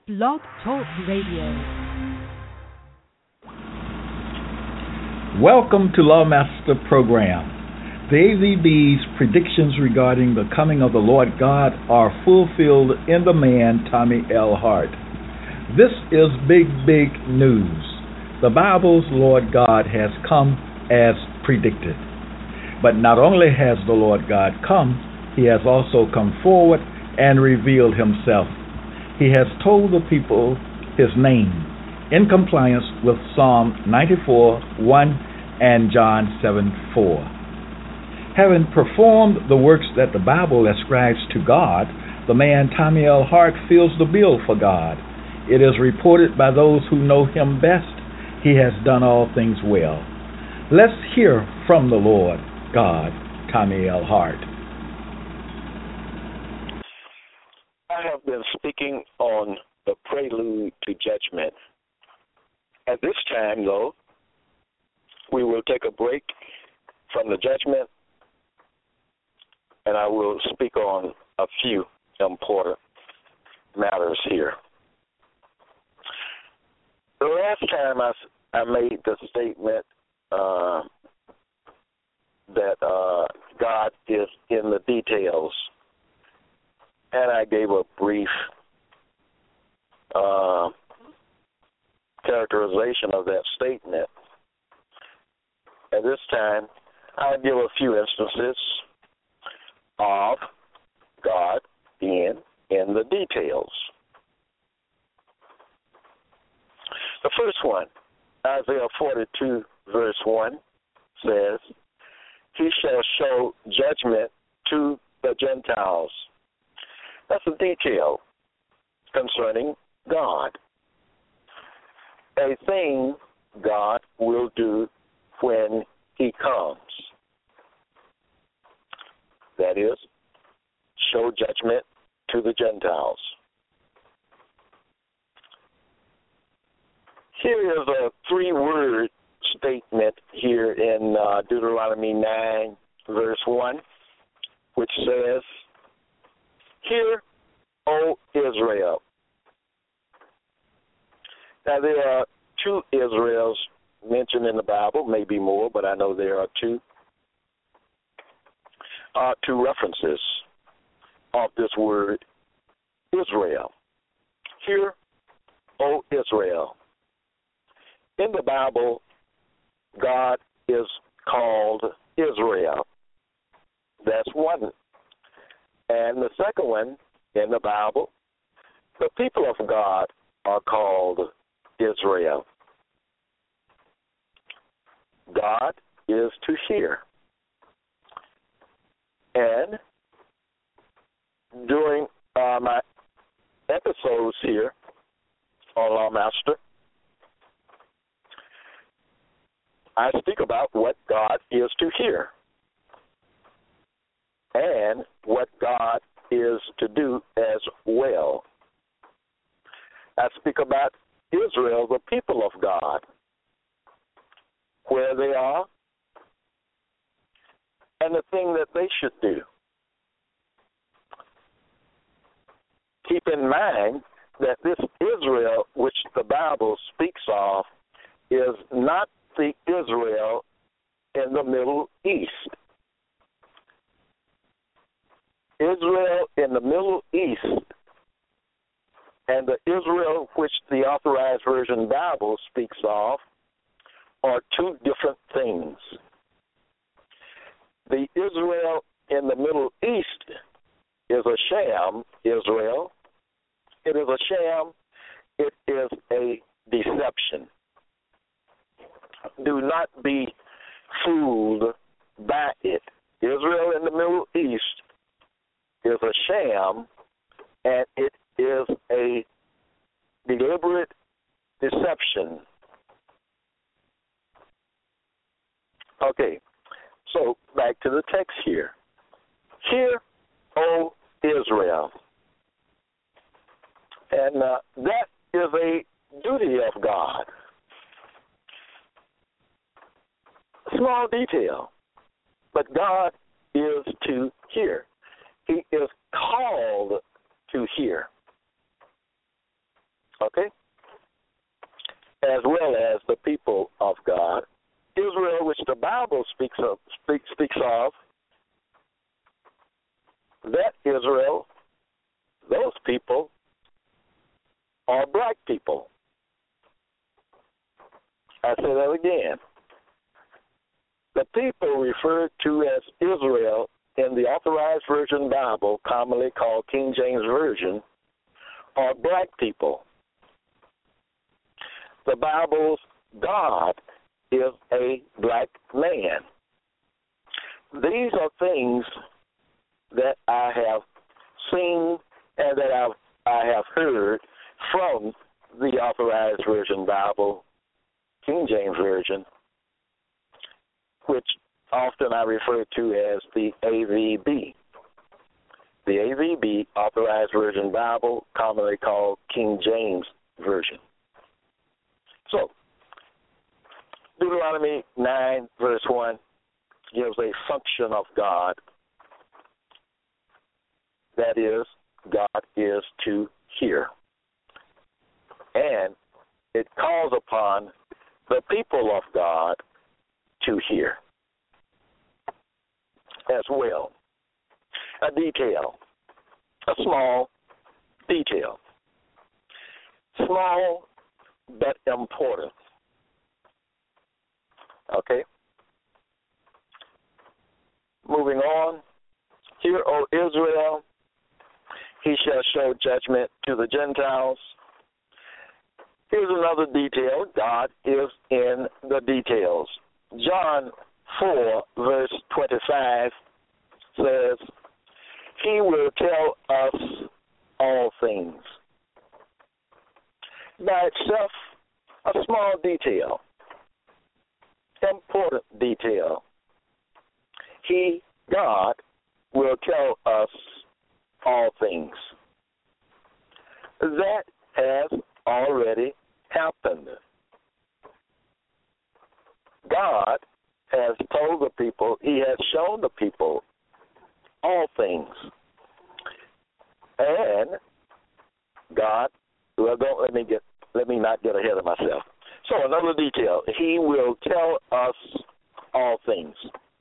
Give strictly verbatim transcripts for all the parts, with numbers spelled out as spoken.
Blog Talk Radio. Welcome to Lawmaster Program. The A V B's predictions regarding the coming of the Lord God are fulfilled in the man Tommy L. Hart. This is big, big news. The Bible's Lord God has come as predicted. But not only has the Lord God come, he has also come forward and revealed himself. He has told the people his name in compliance with Psalm ninety-four, one and John seven, four. Having performed the works that the Bible ascribes to God, the man Tommy L. Hart fills the bill for God. It is reported by those who know him best, he has done all things well. Let's hear from the Lord God, Tommy L. Hart. I have been speaking on the prelude to judgment. At this time, though, we will take a break from the judgment, and I will speak on a few important matters here. The last time I, I made the statement uh, that uh, God is in the details, and I gave a brief uh, characterization of that statement. At this time, I'll give a few instances of God being in the details. The first one, Isaiah forty-two, verse one, says, "He shall show judgment to the Gentiles." That's a detail concerning God. A thing God will do when he comes. That is, show judgment to the Gentiles. Here is a three-word statement here in uh, Deuteronomy nine, verse one, which says, "Hear, O Israel." Now, there are two Israels mentioned in the Bible, maybe more, but I know there are two. Uh, two references of this word, Israel. Hear, O Israel. In the Bible, God is called Israel. That's one. And the second one, in the Bible, the people of God are called Israel. God is to hear. And during uh, my episodes here on Lawmaster, I speak about what God is to hear and what God is to do as well. I speak about Israel, the people of God, where they are, and the thing that they should do. Keep in mind that this Israel, which the Bible speaks of, is not the Israel in the Middle East. Israel in the Middle East and the Israel which the Authorized Version Bible speaks of are two different things. The Israel in the Middle East is a sham Israel. It is a sham. It is a deception. Do not be fooled by it. Israel in the Middle East is a sham, and it is a deliberate deception. Okay, so back to the text here. Hear, O Israel. And uh, that is a duty of God. Small detail, but God is to hear. He is called to hear. Okay? As well as the people of God. Israel, which the Bible speaks of, speak, speaks of, that Israel, those people are black people. I say that again. The people referred to as Israel in the Authorized Version Bible, commonly called King James Version, are black people. The Bible's God is a black man. These are things that I have seen and that I've, I have heard from the Authorized Version Bible, King James Version, which often I refer to as the A V B. The A V B, Authorized Version Bible, commonly called King James Version. So, Deuteronomy nine, verse one, gives a function of God. That is, God is to hear. And it calls upon the people of God to hear as well. A detail, a small detail, small but important. Okay? Moving on. Hear, O Israel, he shall show judgment to the Gentiles. Here's another detail. God is in the details. John four, verse twenty-five says, he will tell us all things. By itself, a small detail, important detail. He, God, will tell us all things. That has already happened. God has told the people, he has shown the people all things. And God, well, don't let me get, let me not get ahead of myself. So another detail, he will tell us all things.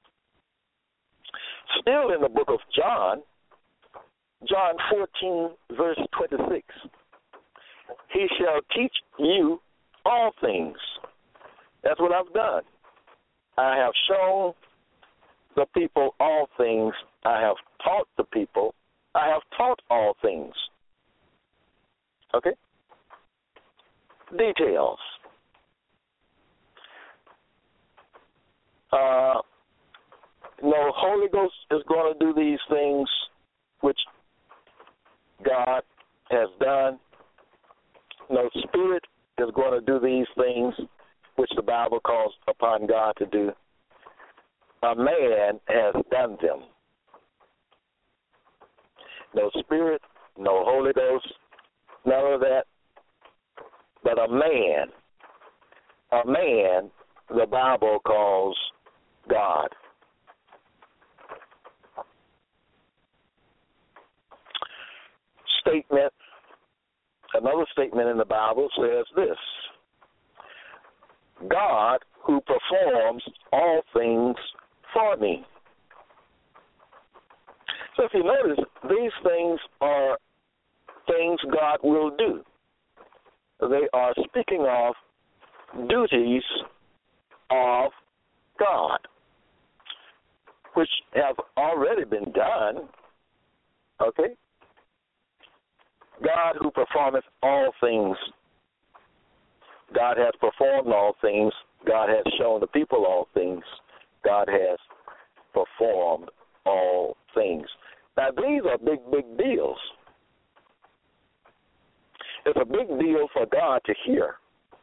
Still in the book of John, John fourteen, verse twenty-six, he shall teach you all things. That's what I've done. I have shown the people all things. I have taught the people. I have taught all things. Okay? Details. Uh, no, Holy Ghost is going to do these things which God has done. No Spirit is going to do these things which the Bible calls upon God to do. A man has done them. No Spirit, no Holy Ghost, none of that. But a man, a man, the Bible calls God. Statement, another statement in the Bible says this: God who performs all things for me. So if you notice, these things are things God will do. They are speaking of duties of God, which have already been done. Okay? God who performeth all things. God has performed all things. God has shown the people all things. God has performed all things. Now, these are big, big deals. It's a big deal for God to hear.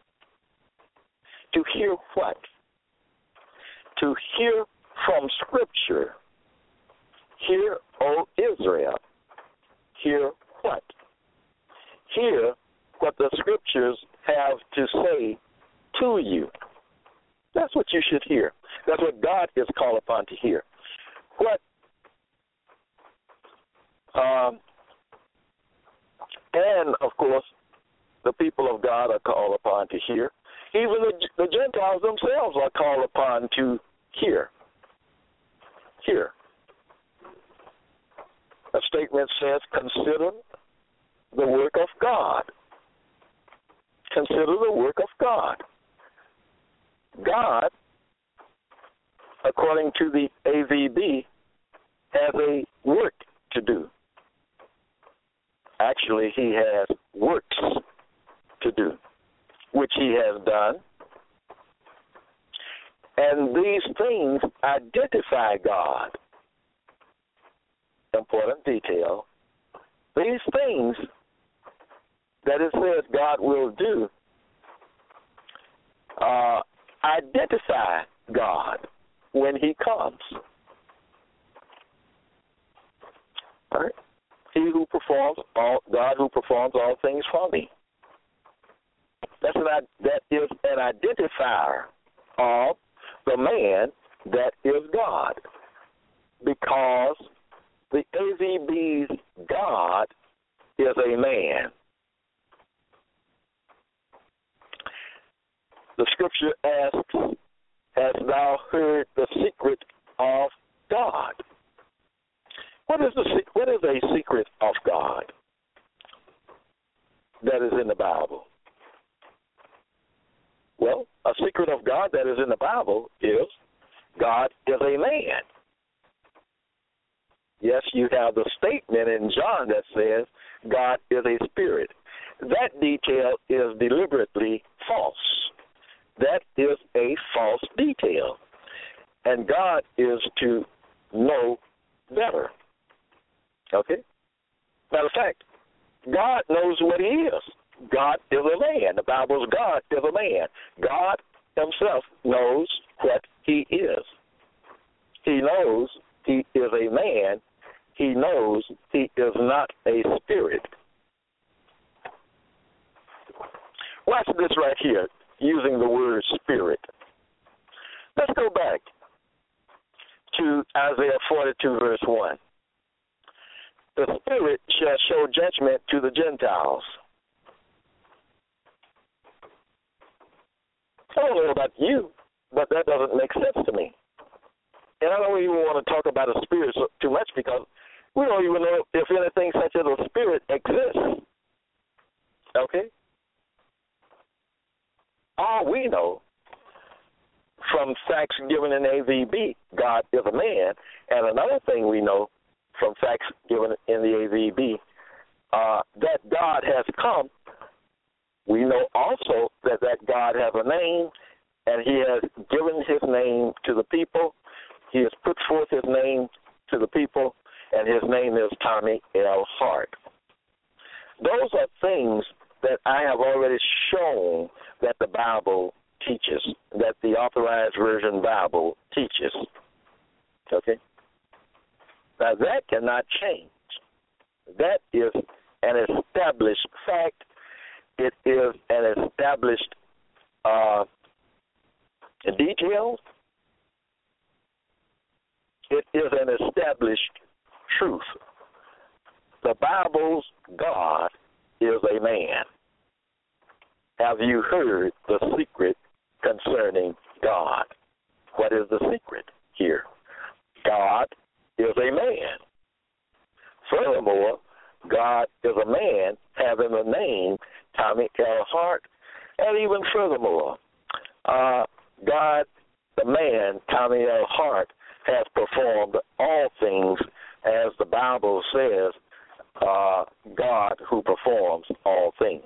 To hear what? To hear from Scripture. Hear, O Israel. Hear what? Hear what the Scriptures have to say to you. That's what you should hear. That's what God is called upon to hear. What? Um, and, of course, the the people of God are called upon to hear. Even the, the Gentiles themselves are called upon to hear. Hear. A statement says, consider the work of God. Consider the work of God. God, according to the A V B, has a work to do. Actually, he has works to do, which he has done. And these things identify God. Important detail. These things that it says God will do uh, identify God when he comes. All right? He who performs all, God who performs all things for me. That's an, that is an identifier of the man that is God, because the A V B's God is a man. The scripture asks, hast thou heard the secret of God? What is the what is a secret of God that is in the Bible? Well, a secret of God that is in the Bible is God is a man. Yes, you have the statement in John that says God is a spirit. That detail is deliberately false. That is a false detail. And God is to know better. Okay? Matter of fact, God knows what he is. God is a man. The Bible's God is a man. God himself knows what he is. He knows he is a man. He knows he is not a spirit. Watch this right here, using the word spirit. Let's go back to Isaiah forty-two, verse one. The Spirit shall show judgment to the Gentiles. I don't know about you, but that doesn't make sense to me. And I don't even want to talk about a spirit so, too much, because we don't even know if anything such as a spirit exists. Okay? All we know from facts given in A V B, God is a man, and another thing we know from facts given in the A V B, uh, that God has come. We know also that that God has a name, and he has given his name to the people. He has put forth his name to the people, and his name is Tommy L. Hart. Those are things that I have already shown that the Bible teaches, that the Authorized Version Bible teaches. Okay? Now, that cannot change. That is an established fact. It is an established uh, detail. It is an established truth. The Bible's God is a man. Have you heard the secret concerning God? What is the secret here? God is a man. Furthermore, God is a man having the name Tommy L. Hart, and even furthermore, uh, God, the man Tommy L. Hart, has performed all things as the Bible says, uh, God who performs all things.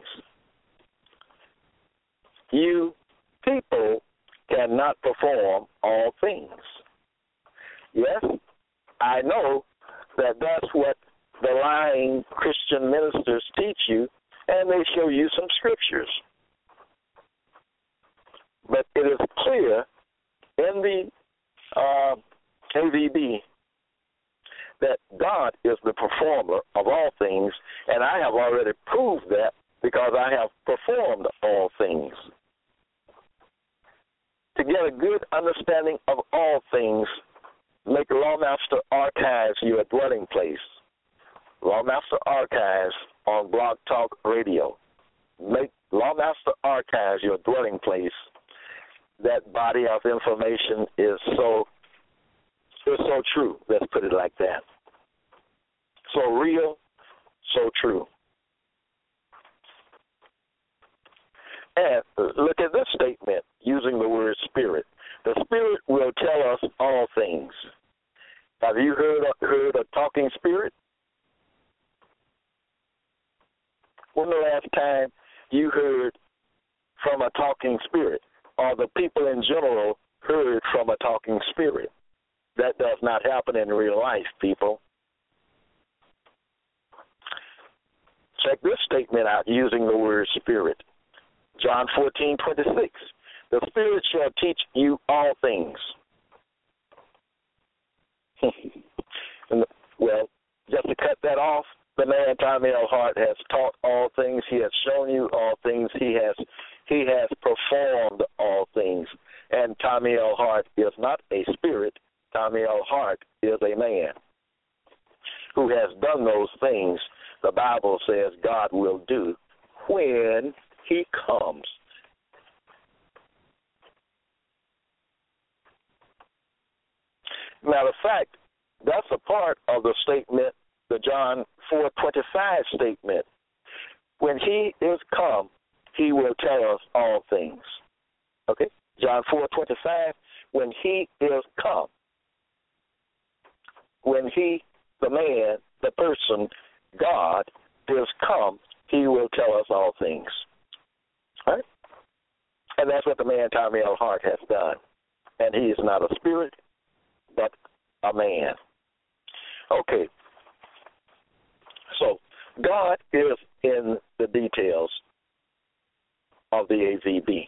You people cannot perform all things. Yes, I know that that's what the lying Christian ministers teach you, and they show you some scriptures. But it is clear in the uh, A V B that God is the performer of all things, and I have already proved that because I have performed all things. To get a good understanding of all things, make Lawmaster Archives your dwelling place. Lawmaster Archives on Blog Talk Radio. make Lawmaster Archives your dwelling place, that body of information is so is so true. Let's put it like that. So real, so true. And look at this statement using the word spirit. The spirit will tell us all things. Have you heard a, heard a talking spirit? When the last time you heard from a talking spirit, or the people in general heard from a talking spirit? That does not happen in real life, people. Check this statement out using the word spirit. John fourteen twenty-six. The Spirit shall teach you all things. Well, just to cut that off, the man Tommy L. Hart has taught all things. He has shown you all things. He has he has performed all things. And Tommy L. Hart is not a spirit. Tommy L. Hart is a man who has done those things the Bible says God will do when he comes. Matter of fact, that's a part of the statement, the John four twenty-five statement. When he is come, he will tell us all things. Okay? John four twenty-five, when he is come. When he, the man, the person, God, is come, he will tell us all things. All right? And that's what the man Tommy L. Hart has done. And he is not a spirit, but a man. Okay. So, God is in the details of the A V B.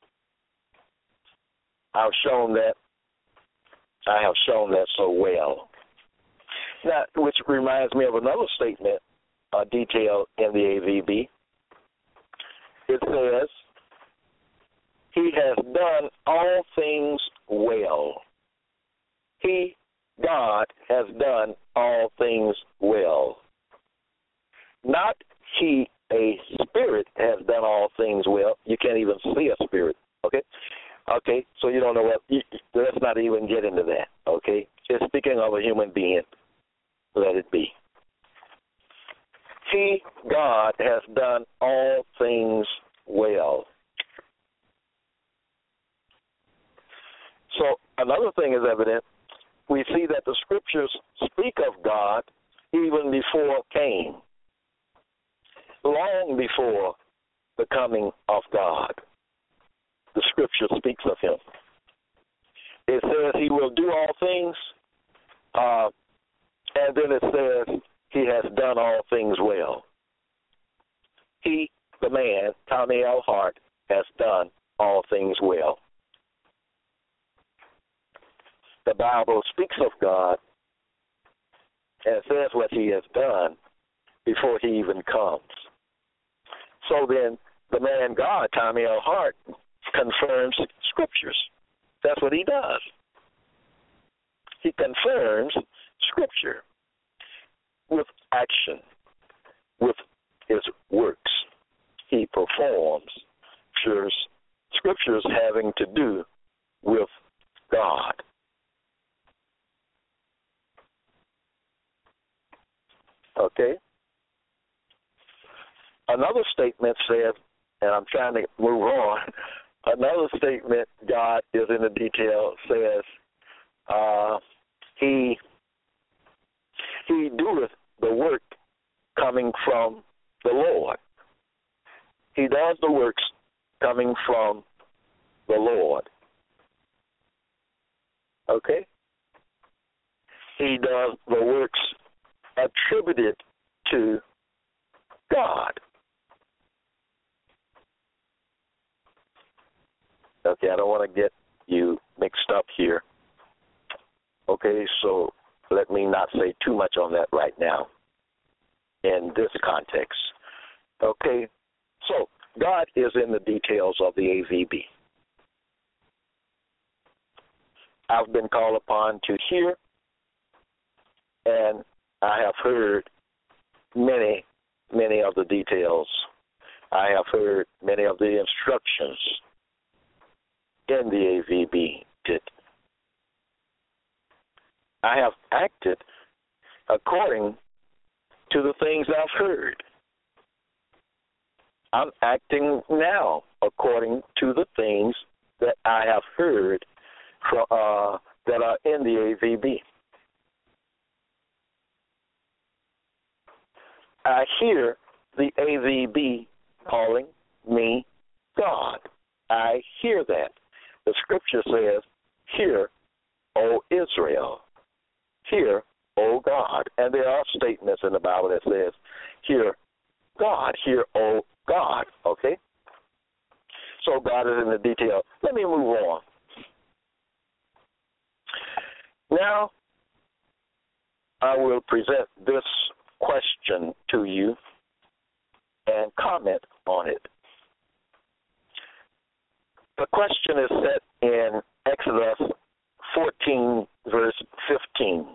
I've shown that. I have shown that so well. Now, which reminds me of another statement, a detail in the A V B. It says, he has done all things well. He, God, has done all things well. Not he, a spirit, has done all things well. You can't even see a spirit, okay? Okay, so you don't know what, let's not even get into that, okay? Just speaking of a human being, let it be. He, God, has done all things well. So another thing is evident. We see that the scriptures speak of God even before Cain, long before the coming of God. The scripture speaks of him. It says he will do all things, uh, and then it says he has done all things well. He, the man, Tommy L. Hart, has done all things well. The Bible speaks of God and says what he has done before he even comes. So then, the man God, Tommy L. Hart, confirms scriptures. That's what he does. He confirms scripture with action, with his works. He performs scriptures, scriptures having to do with God. Okay? Another statement says, and I'm trying to move on, another statement, God is in the detail, says, uh, he, he doeth the work coming from the Lord. He does the works coming from the Lord. Okay? He does the works attributed to God. Okay, I don't want to get you mixed up here. Okay, so let me not say too much on that right now in this context. Okay, so God is in the details of the A V B. I've been called upon to hear, and I have heard many, many of the details I have heard many of the instructions in the A V B did. I have acted according to the things I've heard. I'm acting now according to the things that I have heard from, uh, that are in the A V B. I hear the A V B calling me God. I hear that. The scripture says, "Hear, O Israel. Hear, O God." And there are statements in the Bible that says, "Hear God. Hear, O God." Okay? So God is in the detail. Let me move on. Now, I will present this question to you and comment on it. The question is set in Exodus fourteen, verse fifteen.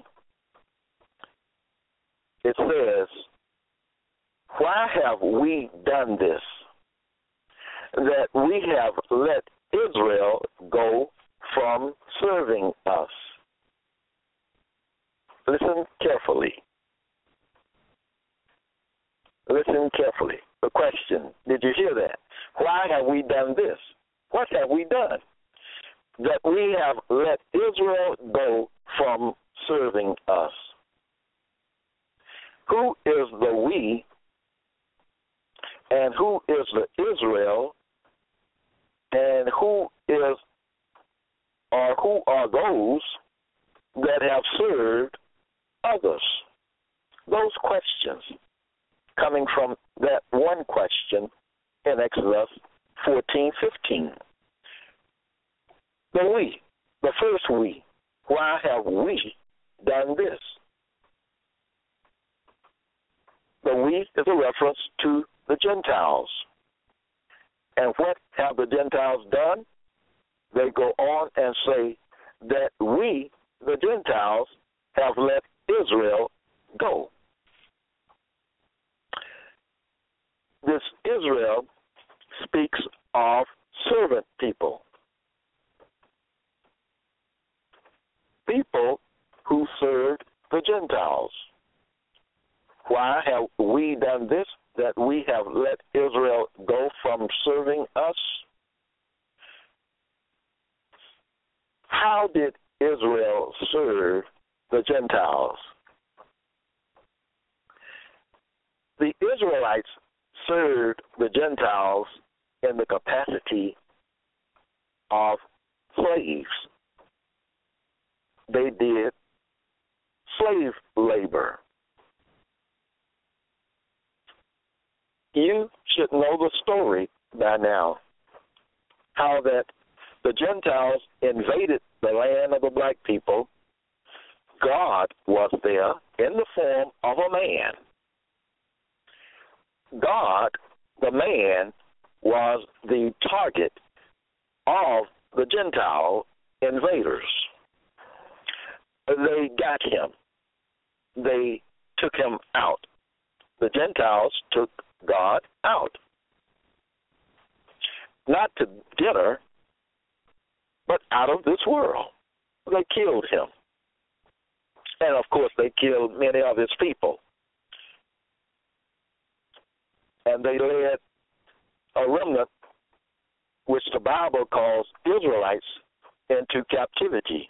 It says, "Why have we done this, that we have let Israel go from serving us?" Listen carefully. Listen carefully. The question, did you hear that? Why have we done this? What have we done? That we have let Israel go from serving us. Who is the we, and who is the Israel, and who is or who are those that have served others? Those questions coming from that one question in Exodus fourteen fifteen. The we, the first we. Why have we done this? The we is a reference to the Gentiles. And what have the Gentiles done? They go on and say that we, the Gentiles, have let Israel go. This Israel speaks of servant people. People who served the Gentiles. Why have we done this, that we have let Israel go from serving us? How did Israel serve the Gentiles? The Israelites served the Gentiles in the capacity of slaves. They did slave labor. You should know the story by now, how that the Gentiles invaded the land of the black people. God was there in the form of a man. God, the man, was the target of the Gentile invaders. They got him. They took him out. The Gentiles took God out. Not to dinner, but out of this world. They killed him. And, of course, they killed many of his people. And they led a remnant, which the Bible calls Israelites, into captivity.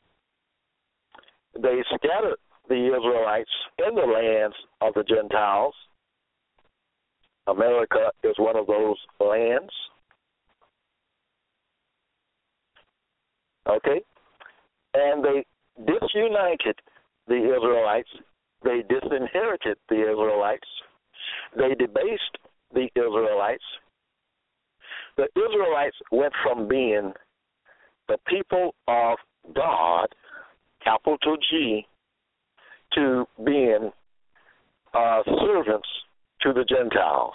They scattered the Israelites in the lands of the Gentiles. America is one of those lands. Okay? And they disunited the Israelites. They disinherited the Israelites. They debased the Israelites. The Israelites went from being the people of God, capital G, to being uh, servants to the Gentiles.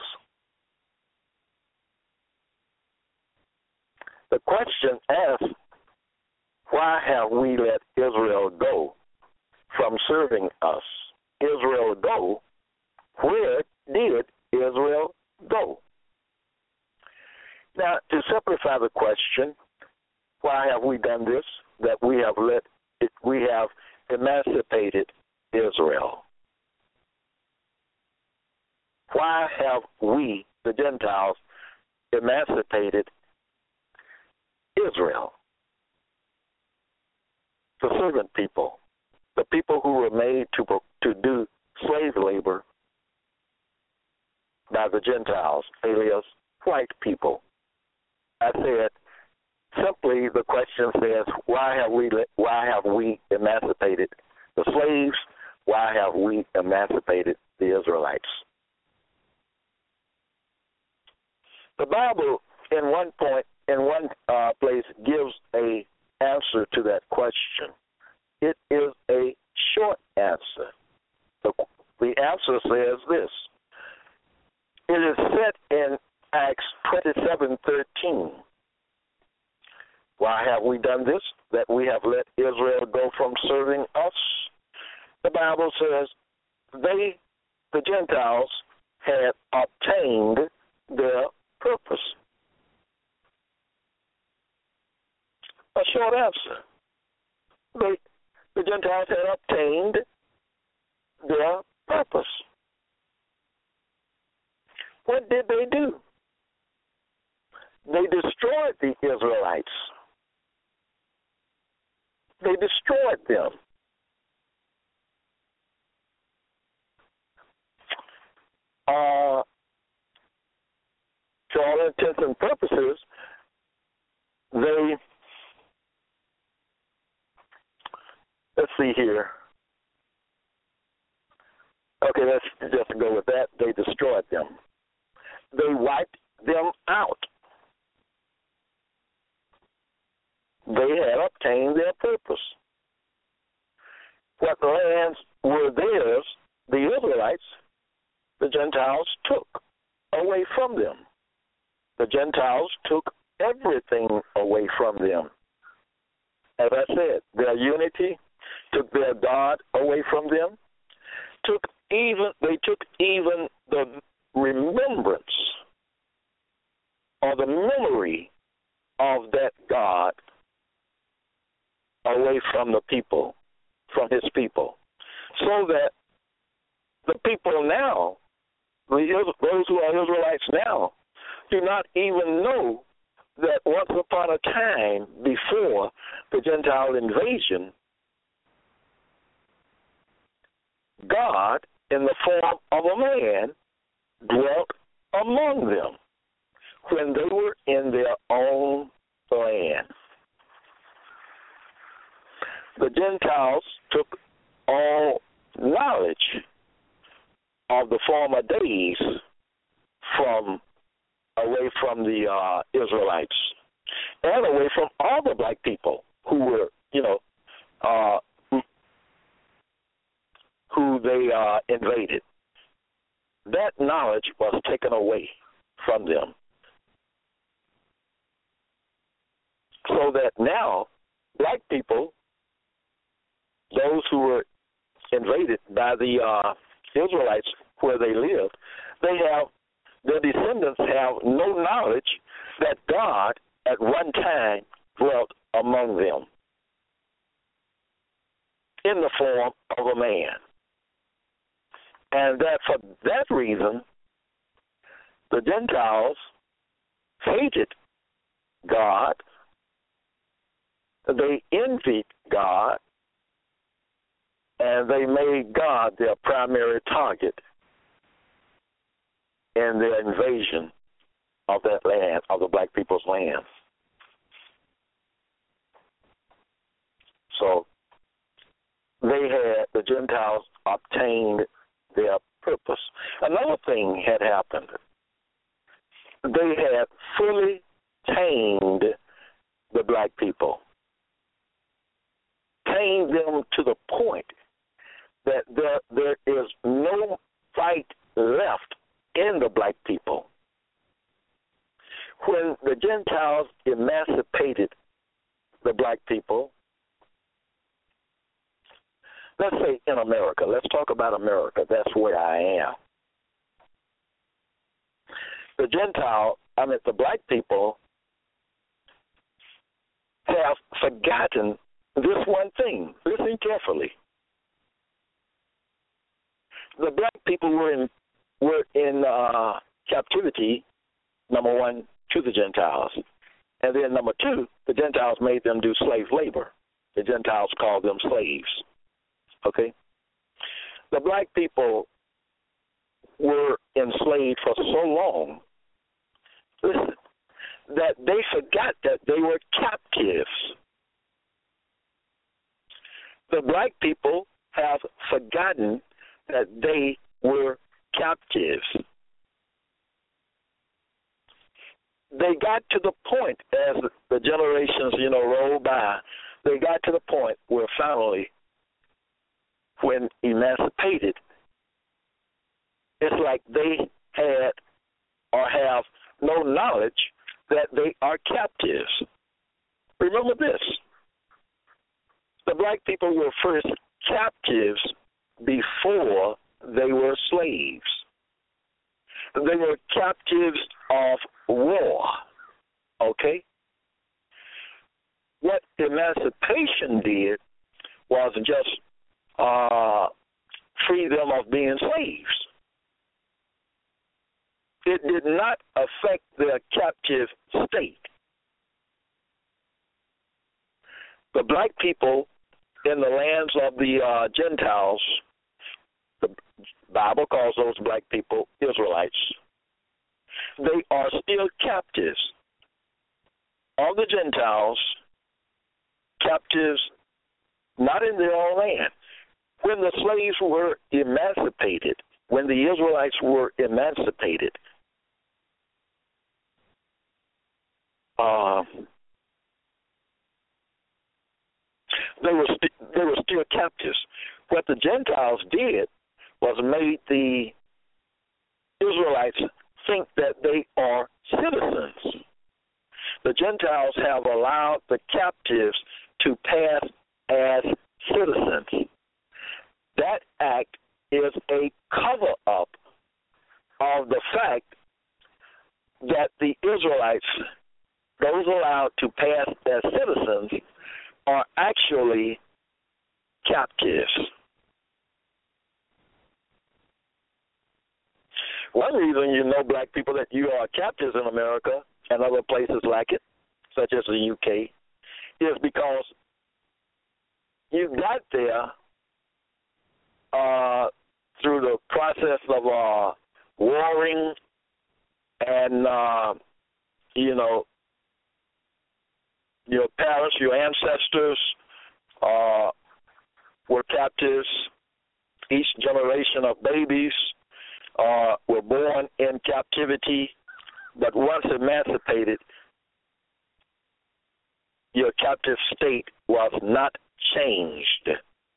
The question asks, why have we let Israel go from serving us? Israel go? Where did Israel go? Now, to simplify the question, why have we done this? That we have let it, we have emancipated Israel. Why have we, the Gentiles, emancipated Israel? The servant people, the people who were made to to do slave labor by the Gentiles, alias white people. I said, simply the question says, why have we why have we emancipated the slaves? Why have we emancipated the Israelites? The Bible, in one point, in one uh, place, gives a answer to that question. It is a short answer. The, the answer says this. It is said in Acts twenty-seven thirteen. Why have we done this? That we have let Israel go from serving us? The Bible says they, the Gentiles, had obtained their purpose. A short answer. They, the Gentiles had obtained their purpose. What did they do? They destroyed the Israelites. They destroyed them. Uh, to all intents and purposes, they, let's see here. Okay, let's just go with that. They destroyed them. They wiped them out. They had obtained their purpose. What lands were theirs, the Israelites, the Gentiles took away from them. The Gentiles took everything away from them. As I said, their unity, took their God away from them, took even they took even the remembrance or the memory of that God away from the people, from his people, so that the people now, those who are Israelites now, do not even know that once upon a time before the Gentile invasion, God, in the form of a man, dwelt among them when they were in their own land. The Gentiles took all knowledge of the former days from away from the uh, Israelites and away from all the black people who were, you know, uh, who they uh, invaded. That knowledge was taken away from them. So that now, black people, those who were invaded by the uh, Israelites where they lived, they have, their descendants have no knowledge that God at one time dwelt among them in the form of a man. And that for that reason, the Gentiles hated God, they envied God, and they made God their primary target in their invasion of that land, of the black people's land. So they had, the Gentiles obtained their purpose. Another thing had happened. They had fully tamed the black people, tamed them to the point that there, there is no fight left in the black people. When the Gentiles emancipated the black people, let's say in America, let's talk about America, that's where I am. The Gentile I mean, the black people have forgotten this one thing. Listen carefully. The black people were in were in uh, captivity, number one, to the Gentiles. And then number two, the Gentiles made them do slave labor. The Gentiles called them slaves. Okay? The black people were enslaved for so long, listen, that they forgot that they were captives. The black people have forgotten that they were captives. They got to the point, as the generations, you know, rolled by, they got to the point where finally, when emancipated, it's like they had or have no knowledge that they are captives. Remember this. The black people were first captives before they were slaves. They were captives of war, okay? What emancipation did was just uh, free them of being slaves. It did not affect their captive state. The black people in the lands of the uh, Gentiles, the Bible calls those black people Israelites. They are still captives of the Gentiles, captives not in their own land. When the slaves were emancipated, when the Israelites were emancipated, uh, they were st- they were still captives. What the Gentiles did was made the Israelites think that they are citizens. The Gentiles have allowed the captives to pass as citizens. That act is a cover-up of the fact that the Israelites, those allowed to pass as citizens, are actually captives. One reason you know, black people, that you are captives in America and other places like it, such as the U K, is because you got there uh, through the process of uh, warring and, uh, you know, your parents, your ancestors uh, were captives. Each generation of babies uh, were born in captivity, but once emancipated, your captive state was not changed.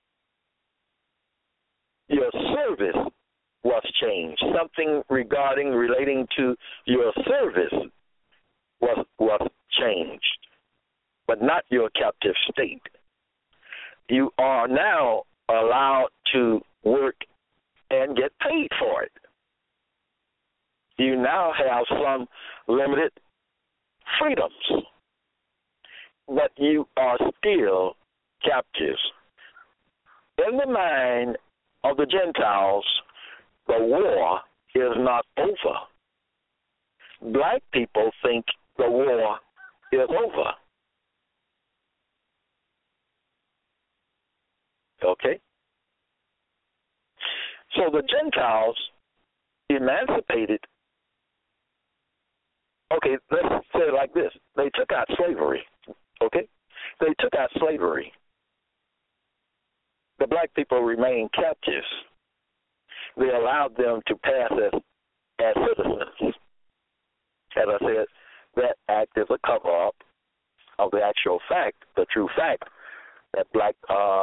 Your service was changed. Something regarding, relating to your service was was changed, but not your captive state. You are now allowed to work and get paid for it. You now have some limited freedoms, but you are still captives. In the mind of the Gentiles, the war is not over. Black people think the war is over. Okay? So the Gentiles emancipated. Okay, let's say it like this. They took out slavery. Okay? They took out slavery. The black people remained captives. They allowed them to pass as, as citizens. As I said, that act is a cover-up of the actual fact, the true fact, that black, uh,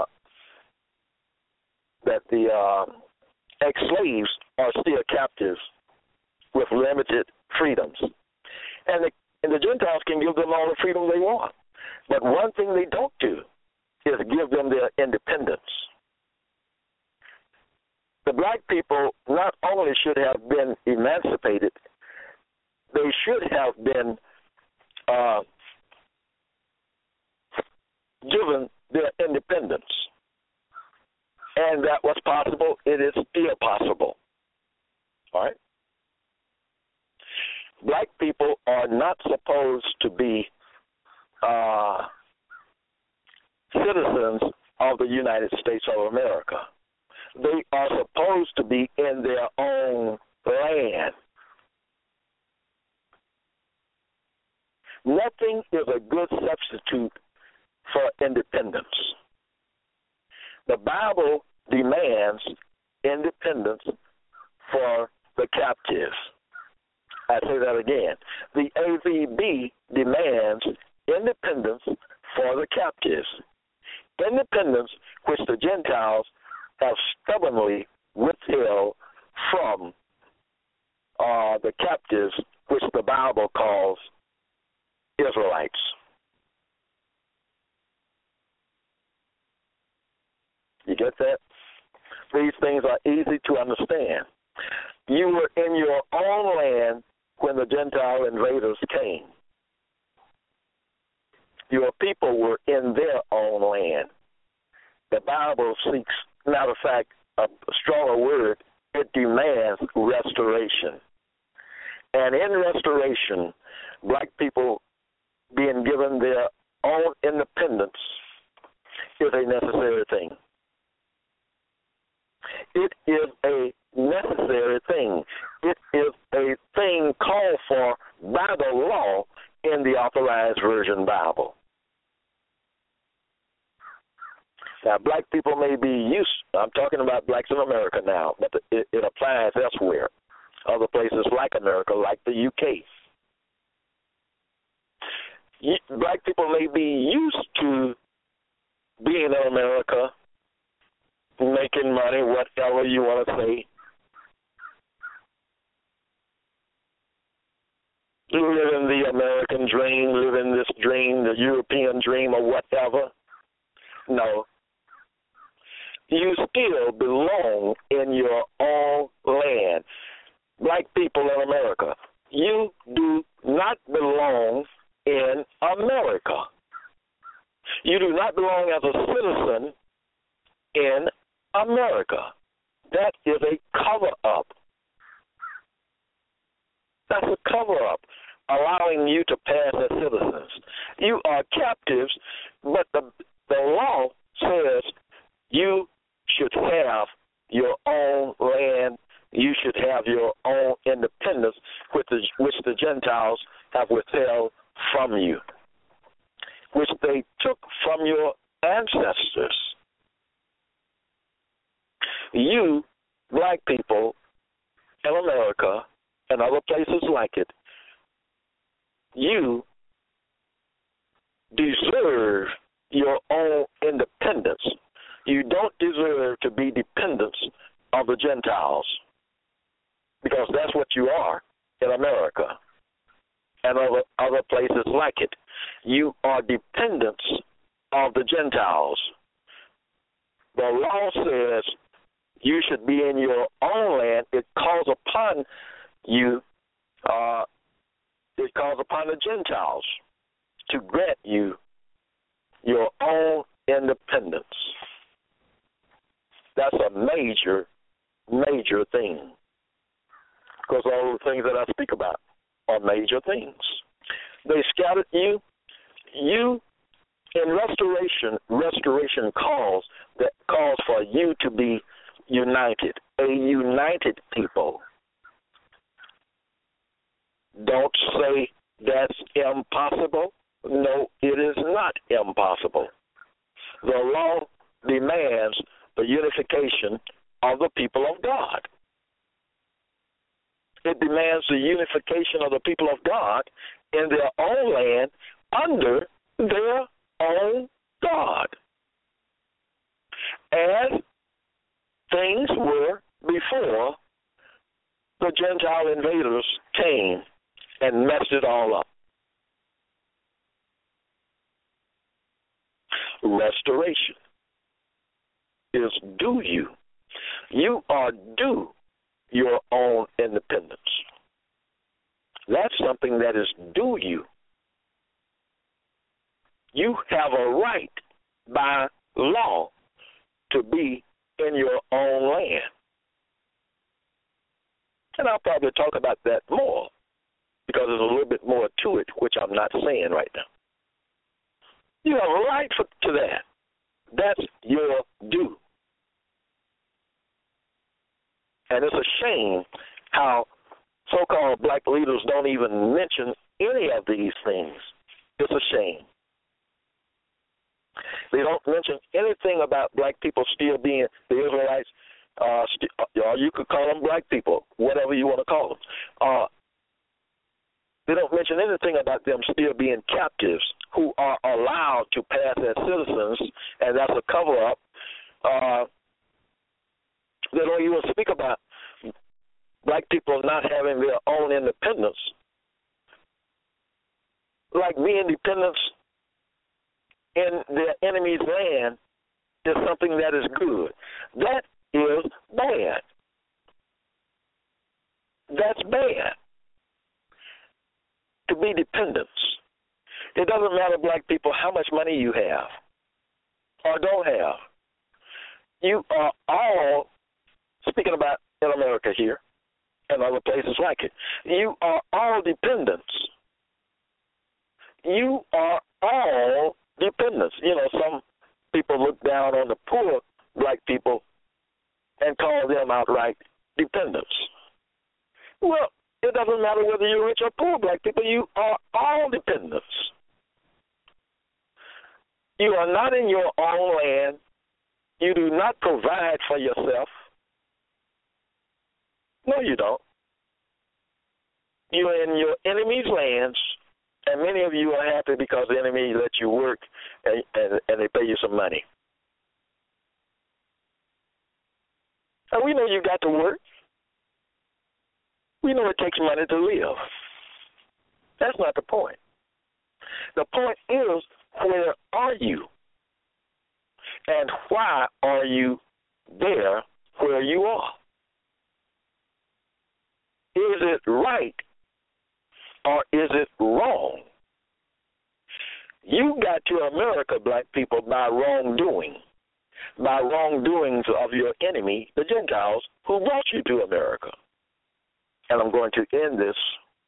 that the uh, ex-slaves are still captives with limited freedoms. And the, and the Gentiles can give them all the freedom they want. But one thing they don't do is give them their independence. The black people not only should have been emancipated, they should have been uh, given their independence. And that was possible. It is still possible. All right? Black people are not supposed to be uh, citizens of the United States of America. They are supposed to be in their own land. Nothing is a good substitute for independence. The Bible demands independence for the captives. I say that again. The A V B demands independence for the captives. Independence which the Gentiles have stubbornly withheld from uh, the captives, which the Bible calls Israelites. You get that? These things are easy to understand. You were in your own land when the Gentile invaders came. Your people were in their own land. The Bible seeks, matter of fact, a stronger word, it demands restoration. And in restoration, black people being given their own independence is a necessary thing. It is a necessary thing. It is a thing called for by the law in the Authorized Version Bible. Now, black people may be used, I'm talking about blacks in America now, but it, it applies elsewhere, other places like America, like the U K. Black people may be used to being in America, making money, whatever you want to say, living the American dream, living this dream, the European dream, or whatever. No. You still belong in your own land. Black people in America, you do not belong in America. You do not belong as a citizen in America. That is a cover-up. That's a cover-up, allowing you to pass as citizens. You are captives, but the, the law says you should have your own land. You should have your own independence, which the, which the Gentiles have withheld from you, which they took from your ancestors. You, black people in America and other places like it, you deserve your own independence. You don't deserve to be dependents of the Gentiles, because that's what you are in America and other, other places like it. You are dependents of the Gentiles. The law says you should be in your own land. It calls upon you, uh, it calls upon the Gentiles to grant you your own independence. That's a major, major thing, because all the things that I speak about are major things. They scattered you. You, in restoration, restoration calls that calls for you to be united, a united people. Don't say that's impossible. No, it is not impossible. The law demands the unification of the people of God. It demands the unification of the people of God in their own land under their own God, as things were before the Gentile invaders came and messed it all up. Restoration is due you. You are due your own independence. That's something that is due you. You have a right by law to be in your own land. And I'll probably talk about that more because there's a little bit more to it, which I'm not saying right now. You have a right for, to that. That's your due. And it's a shame how so-called black leaders don't even mention any of these things. It's a shame. They don't mention anything about black people still being the Israelites, uh, st- or you could call them black people, whatever you want to call them. Uh, they don't mention anything about them still being captives who are allowed to pass as citizens, and that's a cover-up. Uh, they don't even speak about black people not having their own independence. Like being dependents in their enemy's land is something that is good. That is bad. That's bad. To be dependents. It doesn't matter, black people, how much money you have or don't have. You are all, speaking about in America here and other places like it, you are all dependents. You are all dependents. You know, some people look down on the poor black people and call them outright dependents. Well, it doesn't matter whether you're rich or poor black people, you are all dependents. You are not in your own land. You do not provide for yourself. No, you don't. You're in your enemy's lands, and many of you are happy because the enemy let you work and, and, and they pay you some money. And we know you got to work. We know it takes money to live. That's not the point. The point is, where are you? And why are you there where you are? Is it right or is it wrong? You got to America, black people, by wrongdoing, by wrongdoings of your enemy, the Gentiles, who brought you to America. And I'm going to end this.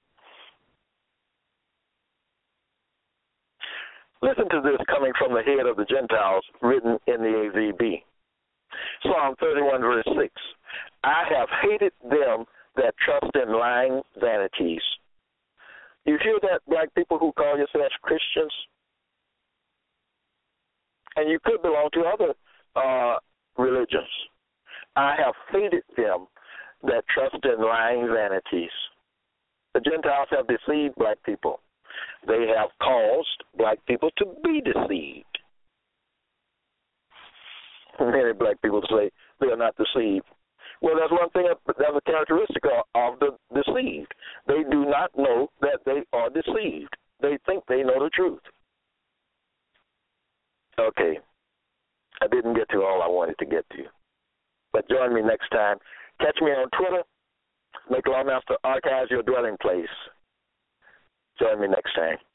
Listen to this coming from the head of the Gentiles, written in the A V B. Psalm thirty-one, verse six. I have hated them that trust in lying vanities. You hear that, black people who call yourselves Christians? And you could belong to other uh, religions. I have hated them that trust in lying vanities. The Gentiles have deceived black people. They have caused black people to be deceived. Many black people say they are not deceived. Well, that's one thing, that's a characteristic of the deceived. They do not know that they are deceived. They think they know the truth. Okay. I didn't get to all I wanted to get to. But join me next time. Catch me on Twitter. Make Lawmaster Archives your dwelling place. Join me next time.